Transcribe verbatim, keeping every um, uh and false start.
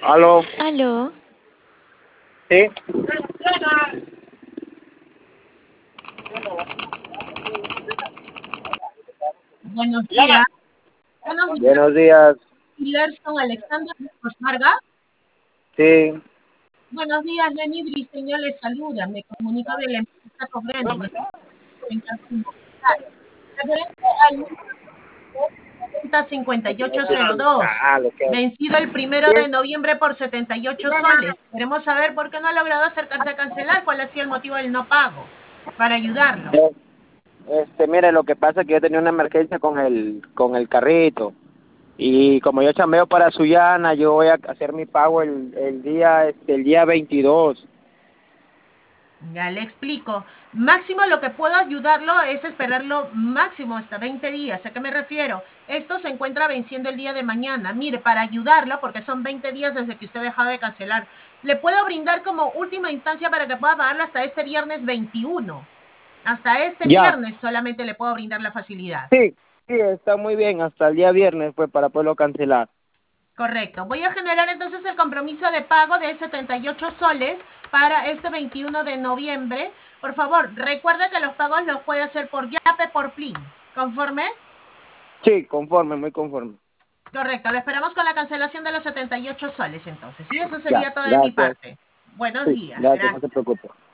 Aló, Aló, sí, Buenos días. Buenos días, buenos días, Lerson Alexander Ramos Vargas. sí, Buenos días, Lenny Briseño les saluda. Me comunico de la empresa Cogrande. Me por encargo inmobiliario. Referente al número cincuenta y ocho cero dos, ah, lo que vencido el primero de noviembre por setenta y ocho soles. Queremos saber por qué no ha logrado acercarse a cancelar, cuál ha sido el motivo del no pago, para ayudarlo. Eh, este, mire, lo que pasa es que yo tenía una emergencia con el, con el carrito y como yo chambeo para Sullana, yo voy a hacer mi pago el, el día, este, el día veintidós. Ya le explico. Máximo lo que puedo ayudarlo es esperarlo máximo hasta veinte días. ¿A qué me refiero? Esto se encuentra venciendo el día de mañana. Mire, para ayudarlo, porque son veinte días desde que usted ha dejado de cancelar, le puedo brindar como última instancia para que pueda pagarlo hasta este viernes veintiuno. Hasta este Ya, viernes solamente le puedo brindar la facilidad. sí, sí, está muy bien, hasta el día viernes, pues, para poderlo cancelar. Correcto. Voy a generar entonces el compromiso de pago de setenta y ocho soles para este veintiuno de noviembre. Por favor, recuerde que los pagos los puede hacer por Yape, por Plin. ¿Conforme? Sí, conforme, muy conforme. Correcto. Lo esperamos con la cancelación de los setenta y ocho soles entonces. Y eso Ya, sería todo de mi gracias, parte. Buenos sí, días. gracias, no se Gracias. preocupe.